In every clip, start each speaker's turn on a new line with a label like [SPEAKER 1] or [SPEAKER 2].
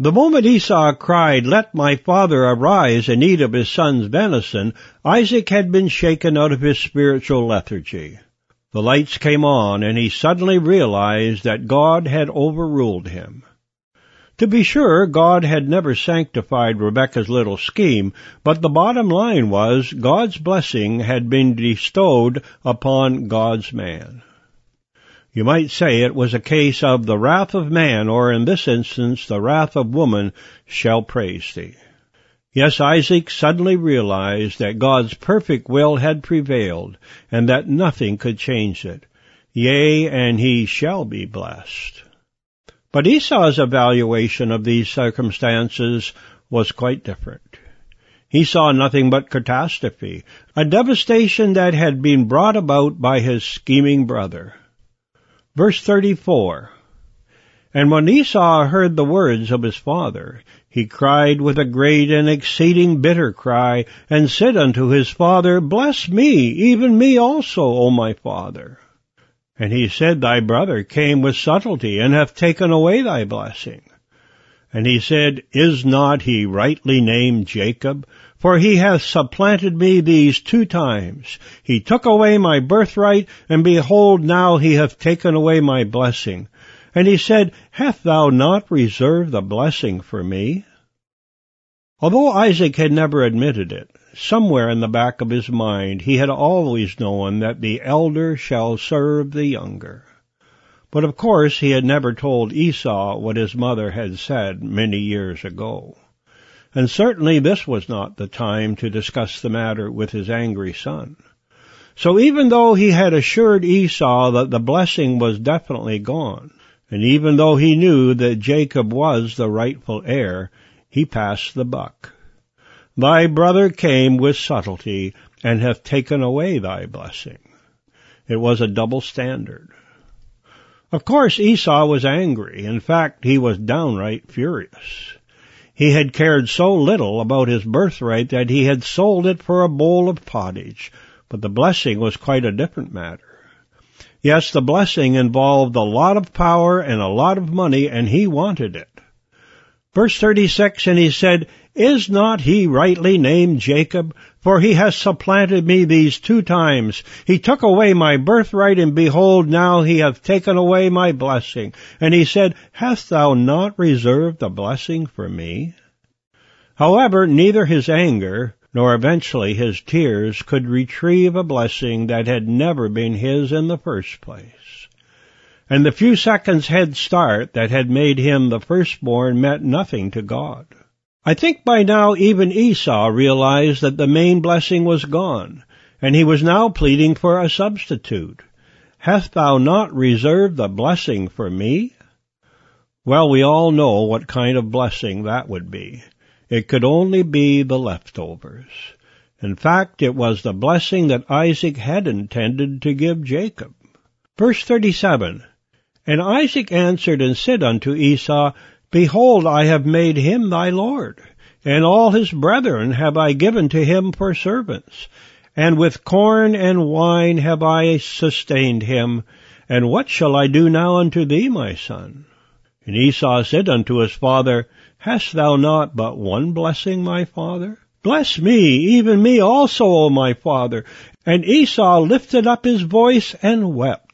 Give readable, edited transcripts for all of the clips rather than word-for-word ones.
[SPEAKER 1] The moment Esau cried, "Let my father arise and eat of his son's venison," Isaac had been shaken out of his spiritual lethargy. The lights came on, and he suddenly realized that God had overruled him. To be sure, God had never sanctified Rebekah's little scheme, but the bottom line was God's blessing had been bestowed upon God's man. You might say it was a case of the wrath of man, or in this instance, the wrath of woman, shall praise thee. Yes, Isaac suddenly realized that God's perfect will had prevailed, and that nothing could change it. Yea, and he shall be blessed. But Esau's evaluation of these circumstances was quite different. He saw nothing but catastrophe, a devastation that had been brought about by his scheming brother. Verse 34, And when Esau heard the words of his father, he cried with a great and exceeding bitter cry, and said unto his father, Bless me, even me also, O my father. And he said, Thy brother came with subtlety, and hath taken away thy blessing. And he said, Is not he rightly named Jacob? For he hath supplanted me these 2 times. He took away my birthright, and behold, now he hath taken away my blessing. And he said, Hast thou not reserved the blessing for me? Although Isaac had never admitted it, somewhere in the back of his mind he had always known that the elder shall serve the younger. But of course he had never told Esau what his mother had said many years ago. And certainly this was not the time to discuss the matter with his angry son. So even though he had assured Esau that the blessing was definitely gone, and even though he knew that Jacob was the rightful heir, he passed the buck. Thy brother came with subtlety, and hath taken away thy blessing. It was a double standard. Of course Esau was angry. In fact, he was downright furious. He had cared so little about his birthright that he had sold it for a bowl of pottage, but the blessing was quite a different matter. Yes, the blessing involved a lot of power and a lot of money, and he wanted it. Verse 36, And he said, Is not he rightly named Jacob? For he has supplanted me these 2 times. He took away my birthright, and behold, now he hath taken away my blessing. And he said, Hast thou not reserved the blessing for me? However, neither his anger, nor eventually his tears, could retrieve a blessing that had never been his in the first place. And the few seconds head start that had made him the firstborn meant nothing to God. I think by now even Esau realized that the main blessing was gone, and he was now pleading for a substitute. Hast thou not reserved the blessing for me? Well, we all know what kind of blessing that would be. It could only be the leftovers. In fact, it was the blessing that Isaac had intended to give Jacob. Verse 37, And Isaac answered and said unto Esau, Behold, I have made him thy lord, and all his brethren have I given to him for servants, and with corn and wine have I sustained him, and what shall I do now unto thee, my son? And Esau said unto his father, Hast thou not but one blessing, my father? Bless me, even me also, O my father. And Esau lifted up his voice and wept.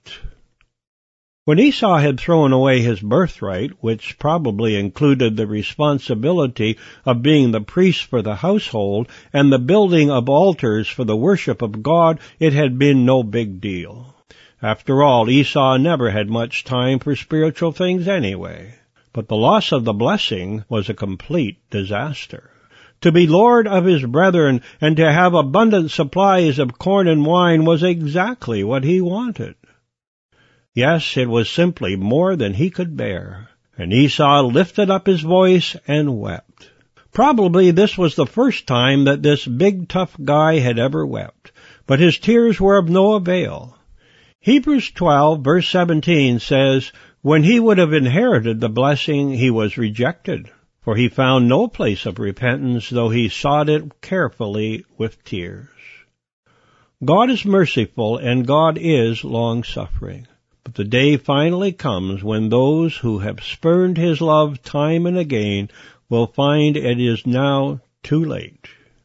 [SPEAKER 1] When Esau had thrown away his birthright, which probably included the responsibility of being the priest for the household and the building of altars for the worship of God, it had been no big deal. After all, Esau never had much time for spiritual things anyway. But the loss of the blessing was a complete disaster. To be lord of his brethren and to have abundant supplies of corn and wine was exactly what he wanted. Yes, it was simply more than he could bear, and Esau lifted up his voice and wept. Probably this was the first time that this big tough guy had ever wept, but his tears were of no avail. Hebrews 12, verse 17 says, When he would have inherited the blessing, he was rejected, for he found no place of repentance, though he sought it carefully with tears. God is merciful, and God is long-suffering. But the day finally comes when those who have spurned his love time and again will find it is now too late.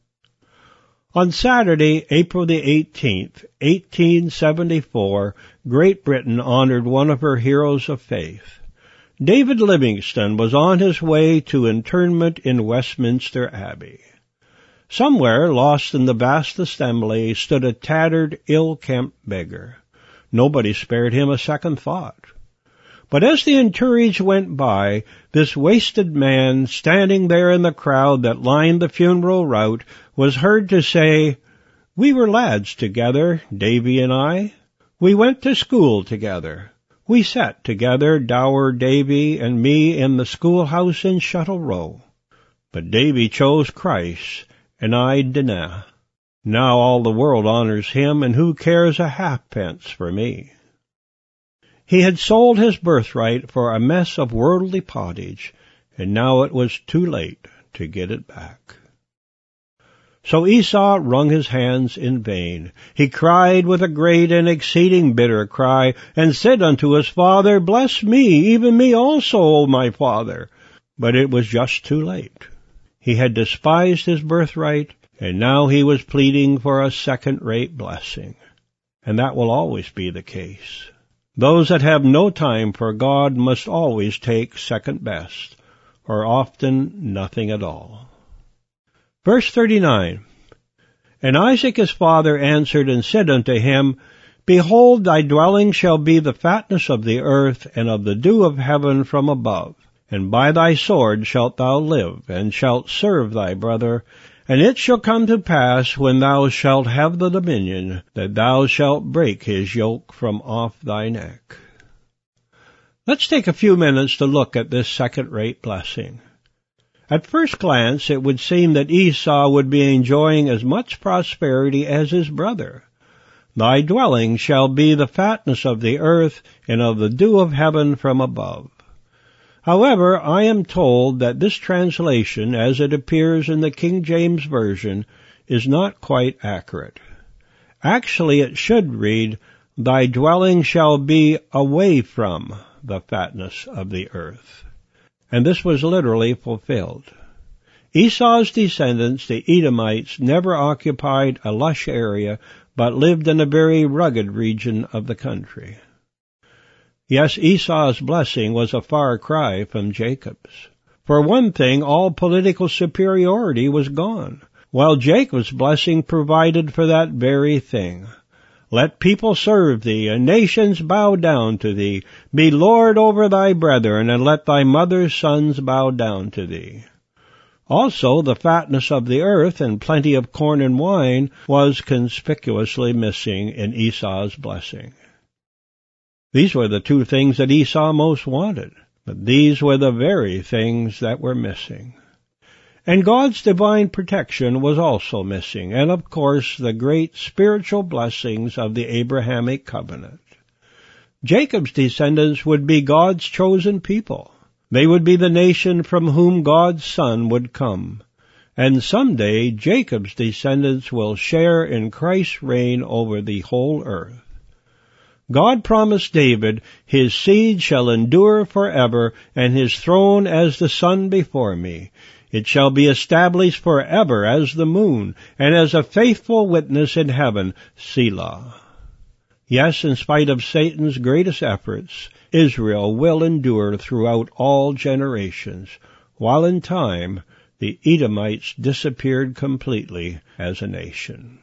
[SPEAKER 1] On Saturday, April the 18th, 1874, Great Britain honored one of her heroes of faith. David Livingstone was on his way to internment in Westminster Abbey. Somewhere, lost in the vast assembly, stood a tattered, ill-kempt beggar. Nobody spared him a second thought. But as the entourage went by, this wasted man, standing there in the crowd that lined the funeral route, was heard to say, "We were lads together, Davy and I. We went to school together. We sat together, dour Davy and me, in the schoolhouse in Shuttle Row. But Davy chose Christ, and I dinna. Now all the world honors him, and who cares a halfpence for me?" He had sold his birthright for a mess of worldly pottage, and now it was too late to get it back. So Esau wrung his hands in vain. He cried with a great and exceeding bitter cry, and said unto his father, "Bless me, even me also, O my father." But it was just too late. He had despised his birthright, and now he was pleading for a second-rate blessing. And that will always be the case. Those that have no time for God must always take second best, or often nothing at all. Verse 39, "And Isaac his father answered and said unto him, Behold, thy dwelling shall be the fatness of the earth, and of the dew of heaven from above. And by thy sword shalt thou live, and shalt serve thy brother. And it shall come to pass, when thou shalt have the dominion, that thou shalt break his yoke from off thy neck." Let's take a few minutes to look at this second-rate blessing. At first glance, it would seem that Esau would be enjoying as much prosperity as his brother. "Thy dwelling shall be the fatness of the earth, and of the dew of heaven from above." However, I am told that this translation, as it appears in the King James Version, is not quite accurate. Actually, it should read, "Thy dwelling shall be away from the fatness of the earth." And this was literally fulfilled. Esau's descendants, the Edomites, never occupied a lush area, but lived in a very rugged region of the country. Yes, Esau's blessing was a far cry from Jacob's. For one thing, all political superiority was gone, while Jacob's blessing provided for that very thing. "Let people serve thee, and nations bow down to thee. Be lord over thy brethren, and let thy mother's sons bow down to thee." Also, the fatness of the earth and plenty of corn and wine was conspicuously missing in Esau's blessing. These were the two things that Esau most wanted, but these were the very things that were missing. And God's divine protection was also missing, and of course the great spiritual blessings of the Abrahamic covenant. Jacob's descendants would be God's chosen people. They would be the nation from whom God's Son would come. And someday Jacob's descendants will share in Christ's reign over the whole earth. God promised David, "His seed shall endure forever, and his throne as the sun before me. It shall be established forever as the moon, and as a faithful witness in heaven, Selah." Yes, in spite of Satan's greatest efforts, Israel will endure throughout all generations, while in time the Edomites disappeared completely as a nation.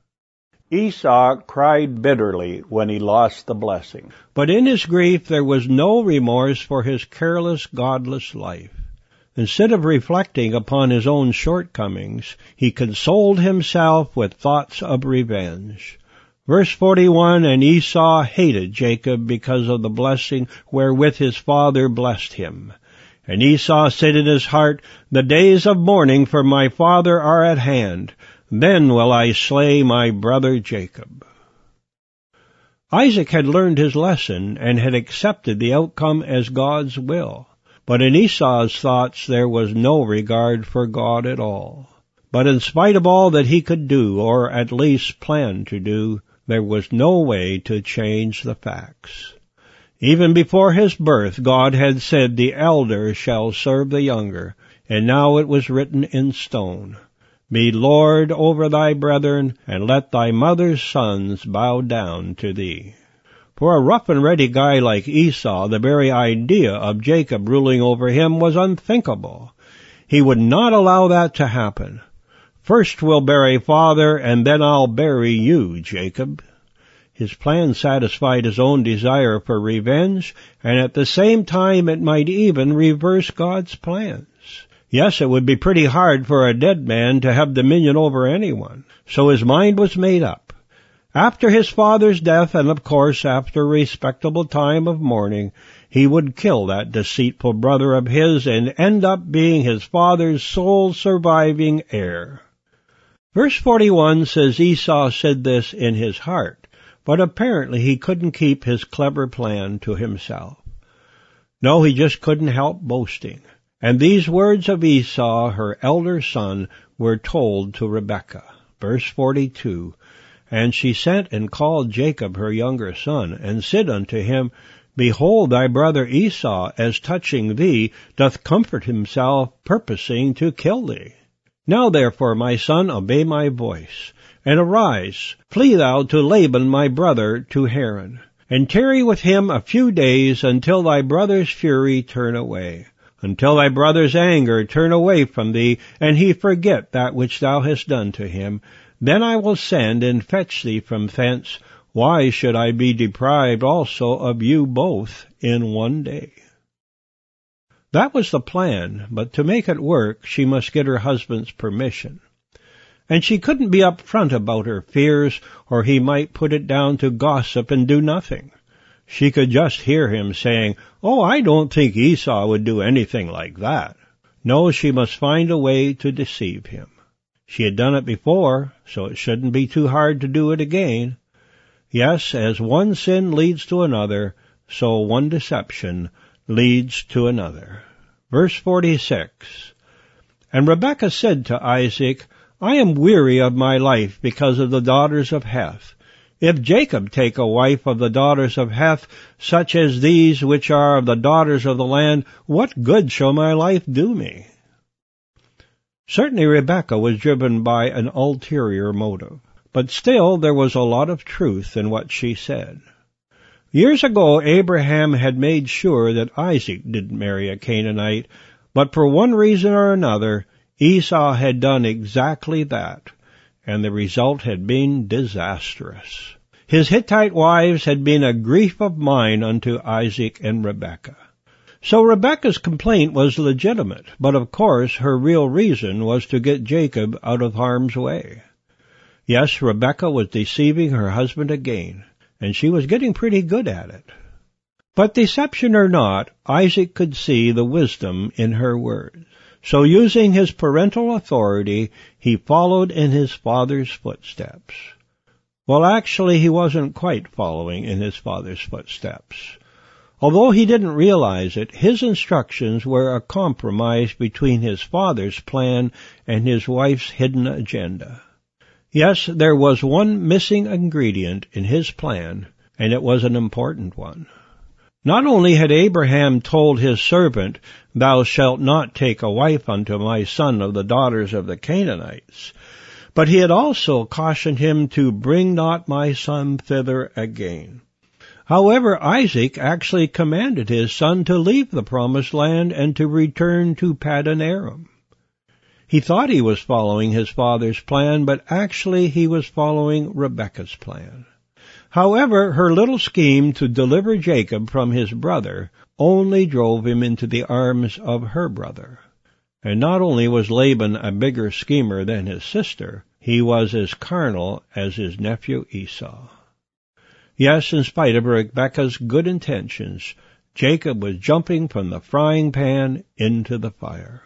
[SPEAKER 1] Esau cried bitterly when he lost the blessing, but in his grief there was no remorse for his careless, godless life. Instead of reflecting upon his own shortcomings, he consoled himself with thoughts of revenge. Verse 41, "And Esau hated Jacob because of the blessing wherewith his father blessed him. And Esau said in his heart, The days of mourning for my father are at hand. Then will I slay my brother Jacob." Isaac had learned his lesson and had accepted the outcome as God's will. But in Esau's thoughts there was no regard for God at all. But in spite of all that he could do, or at least plan to do, there was no way to change the facts. Even before his birth, God had said, "The elder shall serve the younger," and now it was written in stone, "Be Lord over thy brethren, and let thy mother's sons bow down to thee." For a rough and ready guy like Esau, the very idea of Jacob ruling over him was unthinkable. He would not allow that to happen. "First we'll bury father, and then I'll bury you, Jacob." His plan satisfied his own desire for revenge, and at the same time it might even reverse God's plans. Yes, it would be pretty hard for a dead man to have dominion over anyone, so his mind was made up. After his father's death, and of course after a respectable time of mourning, he would kill that deceitful brother of his and end up being his father's sole surviving heir. Verse 41 says Esau said this in his heart, but apparently he couldn't keep his clever plan to himself. No, he just couldn't help boasting. And these words of Esau, her elder son, were told to Rebekah. Verse 42, "And she sent and called Jacob her younger son, and said unto him, Behold, thy brother Esau, as touching thee, doth comfort himself, purposing to kill thee. Now therefore, my son, obey my voice, and arise, flee thou to Laban my brother, to Haran, and tarry with him a few days, until thy brother's fury turn away, until thy brother's anger turn away from thee, and he forget that which thou hast done to him. Then I will send and fetch thee from thence. Why should I be deprived also of you both in one day?" That was the plan, but to make it work, she must get her husband's permission. And she couldn't be upfront about her fears, or he might put it down to gossip and do nothing. She could just hear him saying, "Oh, I don't think Esau would do anything like that." No, she must find a way to deceive him. She had done it before, so it shouldn't be too hard to do it again. Yes, as one sin leads to another, so one deception leads to another. Verse 46, "And Rebekah said to Isaac, I am weary of my life because of the daughters of Heth. If Jacob take a wife of the daughters of Heth, such as these which are of the daughters of the land, what good shall my life do me?" Certainly Rebekah was driven by an ulterior motive, but still there was a lot of truth in what she said. Years ago, Abraham had made sure that Isaac didn't marry a Canaanite, but for one reason or another, Esau had done exactly that, and the result had been disastrous. His Hittite wives had been a grief of mind unto Isaac and Rebekah. So Rebekah's complaint was legitimate, but of course her real reason was to get Jacob out of harm's way. Yes, Rebekah was deceiving her husband again, and she was getting pretty good at it. But deception or not, Isaac could see the wisdom in her words. So using his parental authority, he followed in his father's footsteps. Well, actually, he wasn't quite following in his father's footsteps. Although he didn't realize it, his instructions were a compromise between his father's plan and his wife's hidden agenda. Yes, there was one missing ingredient in his plan, and it was an important one. Not only had Abraham told his servant, "Thou shalt not take a wife unto my son of the daughters of the Canaanites," but he had also cautioned him to bring not my son thither again. However, Isaac actually commanded his son to leave the promised land and to return to Paddan Aram. He thought he was following his father's plan, but actually he was following Rebekah's plan. However, her little scheme to deliver Jacob from his brother only drove him into the arms of her brother. And not only was Laban a bigger schemer than his sister, he was as carnal as his nephew Esau. Yes, in spite of Rebekah's good intentions, Jacob was jumping from the frying pan into the fire.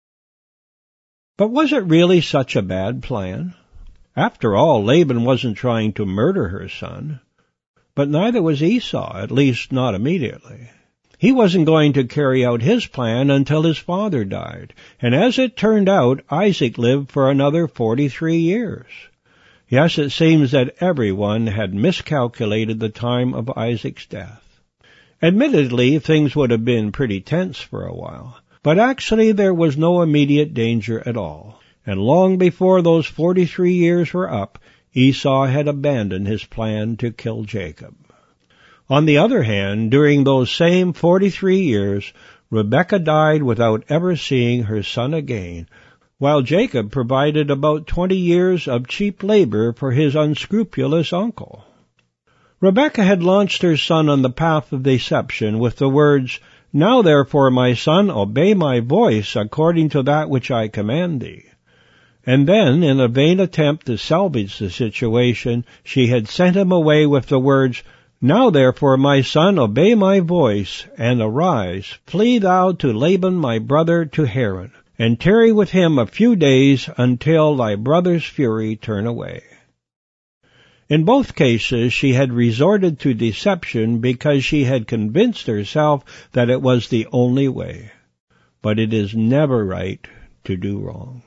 [SPEAKER 1] But was it really such a bad plan? After all, Laban wasn't trying to murder her son, but neither was Esau, at least not immediately. He wasn't going to carry out his plan until his father died, and as it turned out, Isaac lived for another 43 years. Yes, it seems that everyone had miscalculated the time of Isaac's death. Admittedly, things would have been pretty tense for a while, but actually there was no immediate danger at all. And long before those 43 years were up, Esau had abandoned his plan to kill Jacob. On the other hand, during those same 43 years, Rebekah died without ever seeing her son again, while Jacob provided about 20 years of cheap labor for his unscrupulous uncle. Rebekah had launched her son on the path of deception with the words, "Now therefore, my son, obey my voice according to that which I command thee." And then, in a vain attempt to salvage the situation, she had sent him away with the words, "Now therefore, my son, obey my voice, and arise, flee thou to Laban my brother to Haran, and tarry with him a few days until thy brother's fury turn away." In both cases she had resorted to deception because she had convinced herself that it was the only way. But it is never right to do wrong.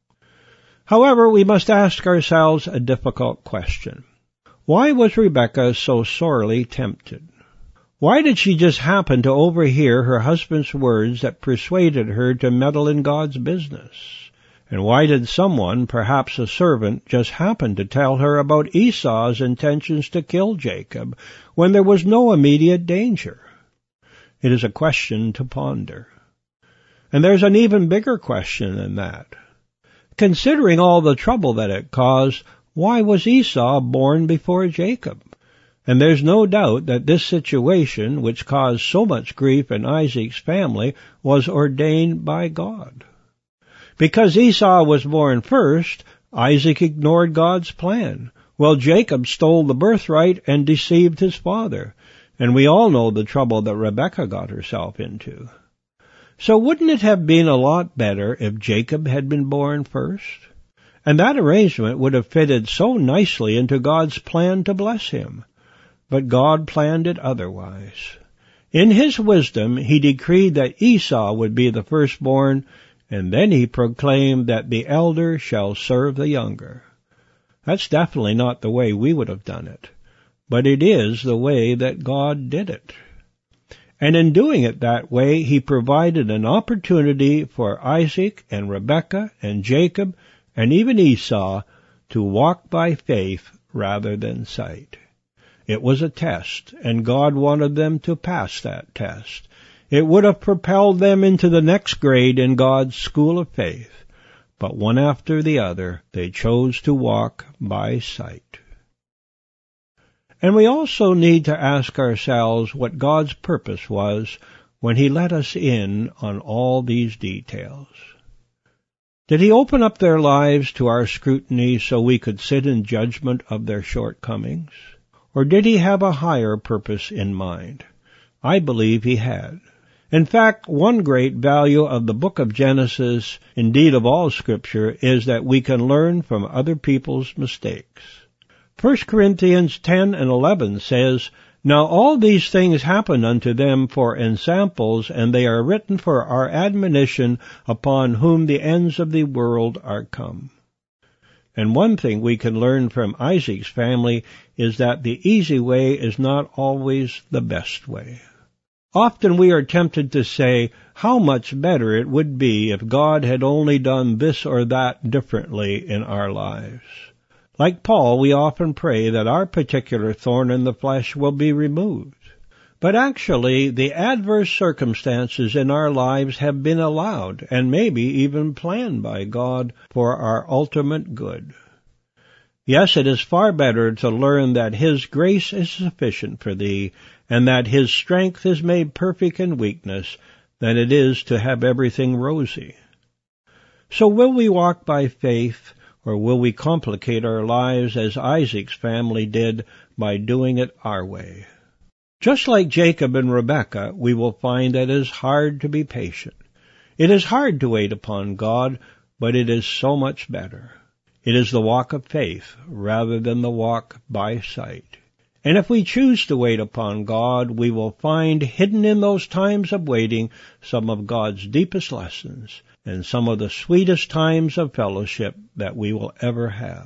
[SPEAKER 1] However, we must ask ourselves a difficult question. Why was Rebekah so sorely tempted? Why did she just happen to overhear her husband's words that persuaded her to meddle in God's business? And why did someone, perhaps a servant, just happen to tell her about Esau's intentions to kill Jacob when there was no immediate danger? It is a question to ponder. And there's an even bigger question than that. Considering all the trouble that it caused, why was Esau born before Jacob? And there's no doubt that this situation, which caused so much grief in Isaac's family, was ordained by God. Because Esau was born first, Isaac ignored God's plan, while Jacob stole the birthright and deceived his father. And we all know the trouble that Rebekah got herself into. So wouldn't it have been a lot better if Jacob had been born first? And that arrangement would have fitted so nicely into God's plan to bless him. But God planned it otherwise. In his wisdom, he decreed that Esau would be the firstborn, and then he proclaimed that the elder shall serve the younger. That's definitely not the way we would have done it, but it is the way that God did it. And in doing it that way, he provided an opportunity for Isaac and Rebekah and Jacob and even Esau to walk by faith rather than sight. It was a test, and God wanted them to pass that test. It would have propelled them into the next grade in God's school of faith. But one after the other, they chose to walk by sight. And we also need to ask ourselves what God's purpose was when he let us in on all these details. Did he open up their lives to our scrutiny so we could sit in judgment of their shortcomings? Or did he have a higher purpose in mind? I believe he had. In fact, one great value of the book of Genesis, indeed of all Scripture, is that we can learn from other people's mistakes. 1 Corinthians 10 and 11 says, "Now all these things happen unto them for ensamples, and they are written for our admonition, upon whom the ends of the world are come." And one thing we can learn from Isaac's family is that the easy way is not always the best way. Often we are tempted to say, how much better it would be if God had only done this or that differently in our lives. Like Paul, we often pray that our particular thorn in the flesh will be removed. But actually, the adverse circumstances in our lives have been allowed, and maybe even planned by God, for our ultimate good. Yes, it is far better to learn that his grace is sufficient for thee, and that his strength is made perfect in weakness, than it is to have everything rosy. So will we walk by faith, or will we complicate our lives as Isaac's family did by doing it our way? Just like Jacob and Rebekah, we will find that it is hard to be patient. It is hard to wait upon God, but it is so much better. It is the walk of faith rather than the walk by sight. And if we choose to wait upon God, we will find hidden in those times of waiting some of God's deepest lessons and some of the sweetest times of fellowship that we will ever have.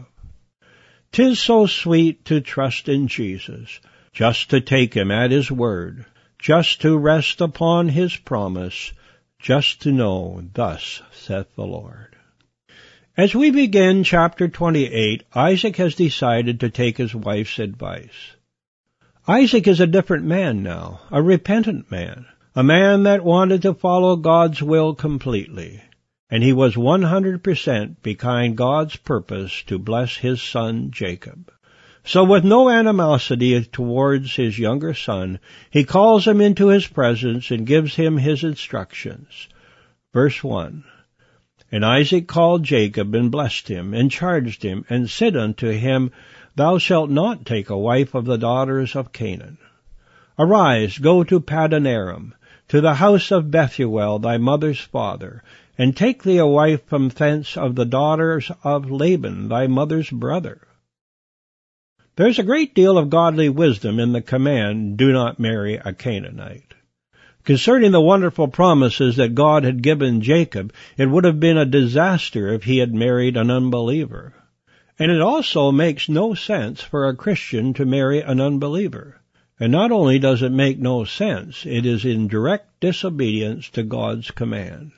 [SPEAKER 1] 'Tis so sweet to trust in Jesus, just to take him at his word, just to rest upon his promise, just to know, thus saith the Lord. As we begin chapter 28, Isaac has decided to take his wife's advice. Isaac is a different man now, a repentant man, a man that wanted to follow God's will completely, and he was 100% behind God's purpose to bless his son Jacob. So with no animosity towards his younger son, he calls him into his presence and gives him his instructions. Verse 1, And Isaac called Jacob and blessed him, and charged him, and said unto him, Thou shalt not take a wife of the daughters of Canaan. Arise, go to Paddan-aram, to the house of Bethuel thy mother's father, and take thee a wife from thence of the daughters of Laban thy mother's brother. There's a great deal of godly wisdom in the command, do not marry a Canaanite. Concerning the wonderful promises that God had given Jacob, it would have been a disaster if he had married an unbeliever. And it also makes no sense for a Christian to marry an unbeliever. And not only does it make no sense, it is in direct disobedience to God's command.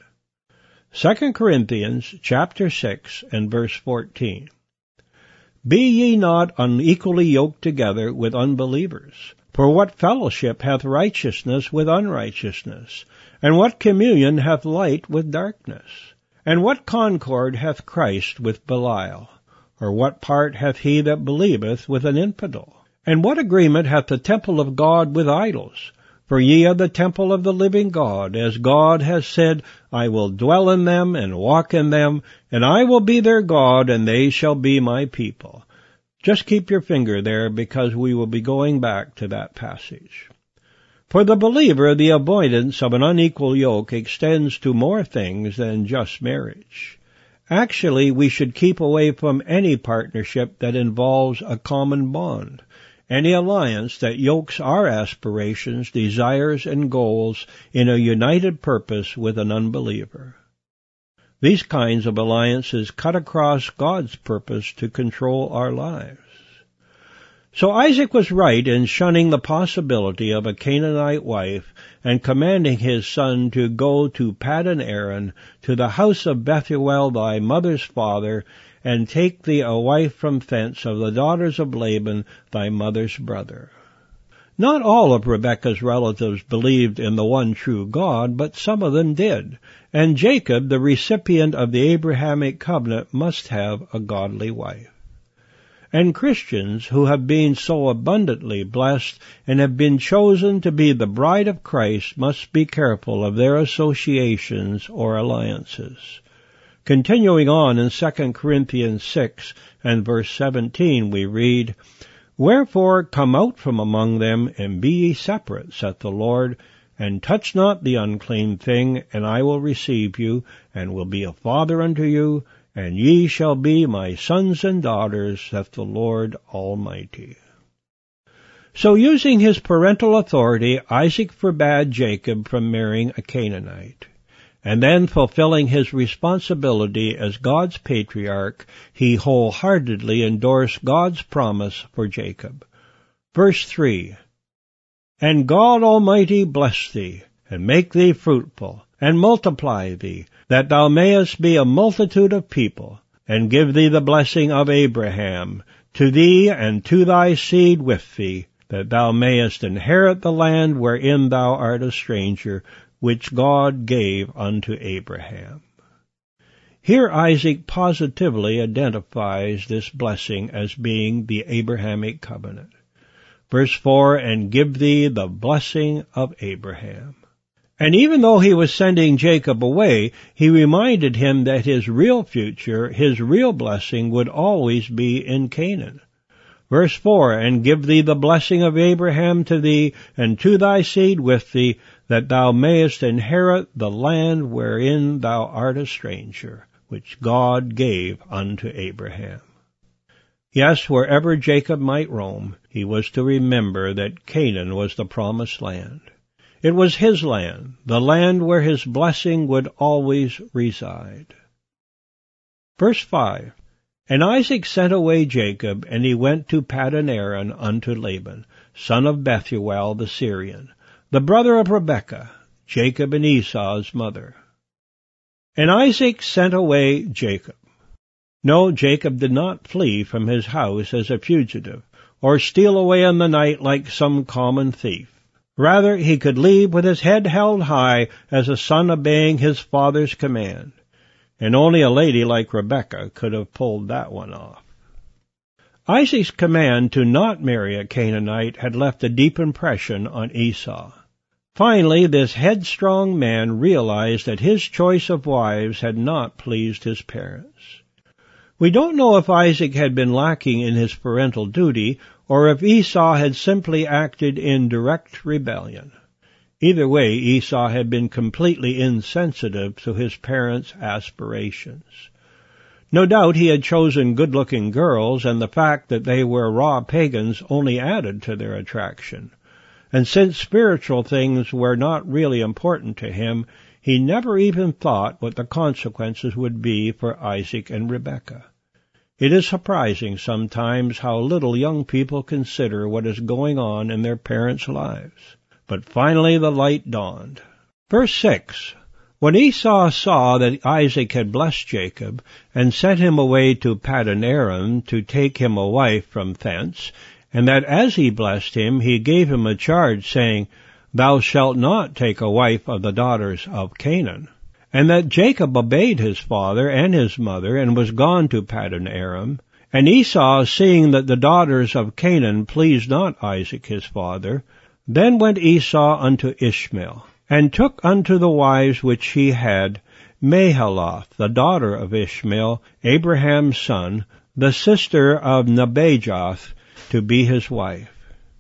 [SPEAKER 1] 2 Corinthians chapter 6 and verse 14. Be ye not unequally yoked together with unbelievers. For what fellowship hath righteousness with unrighteousness? And what communion hath light with darkness? And what concord hath Christ with Belial? Or what part hath he that believeth with an infidel? And what agreement hath the temple of God with idols? For ye are the temple of the living God, as God has said, I will dwell in them and walk in them, and I will be their God, and they shall be my people. Just keep your finger there, because we will be going back to that passage. For the believer, the avoidance of an unequal yoke extends to more things than just marriage. Actually, we should keep away from any partnership that involves a common bond, any alliance that yokes our aspirations, desires, and goals in a united purpose with an unbeliever. These kinds of alliances cut across God's purpose to control our lives. So Isaac was right in shunning the possibility of a Canaanite wife and commanding his son to go to Paddan-aram, to the house of Bethuel thy mother's father, and take thee a wife from thence of the daughters of Laban thy mother's brother. Not all of Rebekah's relatives believed in the one true God, but some of them did, and Jacob, the recipient of the Abrahamic covenant, must have a godly wife. And Christians who have been so abundantly blessed and have been chosen to be the bride of Christ must be careful of their associations or alliances. Continuing on in 2 Corinthians 6 and verse 17 we read, Wherefore come out from among them, and be ye separate, saith the Lord, and touch not the unclean thing, and I will receive you, and will be a father unto you, and ye shall be my sons and daughters, saith the Lord Almighty. So using his parental authority, Isaac forbade Jacob from marrying a Canaanite. And then, fulfilling his responsibility as God's patriarch, he wholeheartedly endorsed God's promise for Jacob. Verse 3, And God Almighty bless thee, and make thee fruitful, and multiply thee, that thou mayest be a multitude of people, and give thee the blessing of Abraham, to thee and to thy seed with thee, that thou mayest inherit the land wherein thou art a stranger, which God gave unto Abraham. Here Isaac positively identifies this blessing as being the Abrahamic covenant. Verse 4, And give thee the blessing of Abraham. And even though he was sending Jacob away, he reminded him that his real future, his real blessing, would always be in Canaan. Verse 4, And give thee the blessing of Abraham to thee, and to thy seed with thee, that thou mayest inherit the land wherein thou art a stranger, which God gave unto Abraham. Yes, wherever Jacob might roam, he was to remember that Canaan was the promised land. It was his land, the land where his blessing would always reside. Verse 5, And Isaac sent away Jacob, and he went to Paddan-aram unto Laban, son of Bethuel the Syrian, the brother of Rebekah, Jacob and Esau's mother. And Isaac sent away Jacob. No, Jacob did not flee from his house as a fugitive, or steal away in the night like some common thief. Rather, he could leave with his head held high as a son obeying his father's command. And only a lady like Rebekah could have pulled that one off. Isaac's command to not marry a Canaanite had left a deep impression on Esau. Finally, this headstrong man realized that his choice of wives had not pleased his parents. We don't know if Isaac had been lacking in his parental duty, or if Esau had simply acted in direct rebellion. Either way, Esau had been completely insensitive to his parents' aspirations. No doubt he had chosen good-looking girls, and the fact that they were raw pagans only added to their attraction. And since spiritual things were not really important to him, he never even thought what the consequences would be for Isaac and Rebekah. It is surprising sometimes how little young people consider what is going on in their parents' lives. But finally the light dawned. Verse 6, When Esau saw that Isaac had blessed Jacob, and sent him away to Paddan Aram to take him a wife from thence, and that as he blessed him, he gave him a charge, saying, Thou shalt not take a wife of the daughters of Canaan. And that Jacob obeyed his father and his mother, and was gone to Paddan Aram. And Esau, seeing that the daughters of Canaan pleased not Isaac his father, then went Esau unto Ishmael, and took unto the wives which he had Mahalath, the daughter of Ishmael, Abraham's son, the sister of Nebajoth, to be his wife.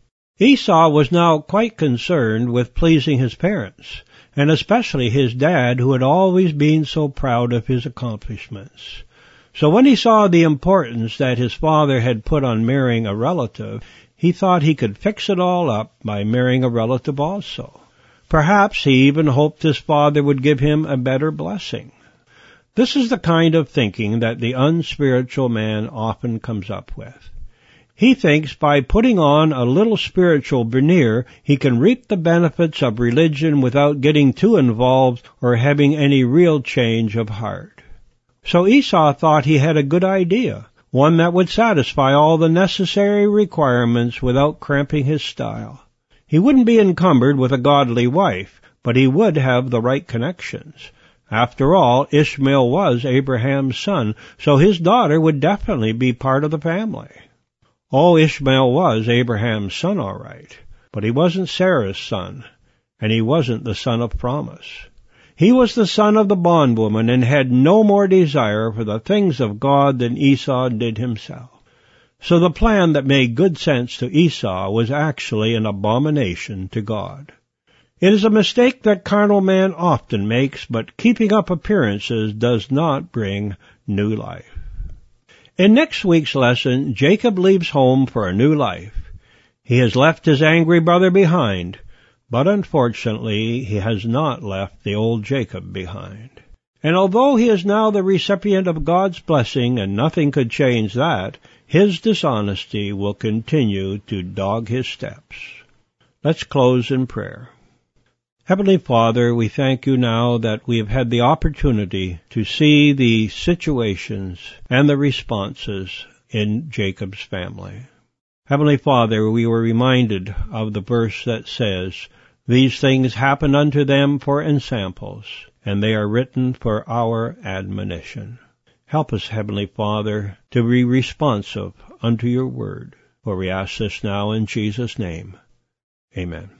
[SPEAKER 1] Esau was now quite concerned with pleasing his parents, and especially his dad, who had always been so proud of his accomplishments. So when he saw the importance that his father had put on marrying a relative, he thought he could fix it all up by marrying a relative also. Perhaps he even hoped his father would give him a better blessing. This is the kind of thinking that the unspiritual man often comes up with. He thinks by putting on a little spiritual veneer, he can reap the benefits of religion without getting too involved or having any real change of heart. So Esau thought he had a good idea, one that would satisfy all the necessary requirements without cramping his style. He wouldn't be encumbered with a godly wife, but he would have the right connections. After all, Ishmael was Abraham's son, so his daughter would definitely be part of the family. Oh, Ishmael was Abraham's son, all right, but he wasn't Sarah's son, and he wasn't the son of promise. He was the son of the bondwoman and had no more desire for the things of God than Esau did himself. So the plan that made good sense to Esau was actually an abomination to God. It is a mistake that carnal man often makes, but keeping up appearances does not bring new life. In next week's lesson, Jacob leaves home for a new life. He has left his angry brother behind, but unfortunately he has not left the old Jacob behind. And although he is now the recipient of God's blessing, and nothing could change that, his dishonesty will continue to dog his steps. Let's close in prayer. Heavenly Father, we thank you now that we have had the opportunity to see the situations and the responses in Jacob's family. Heavenly Father, we were reminded of the verse that says, These things happened unto them for ensamples, and they are written for our admonition. Help us, Heavenly Father, to be responsive unto your word. For we ask this now in Jesus' name. Amen.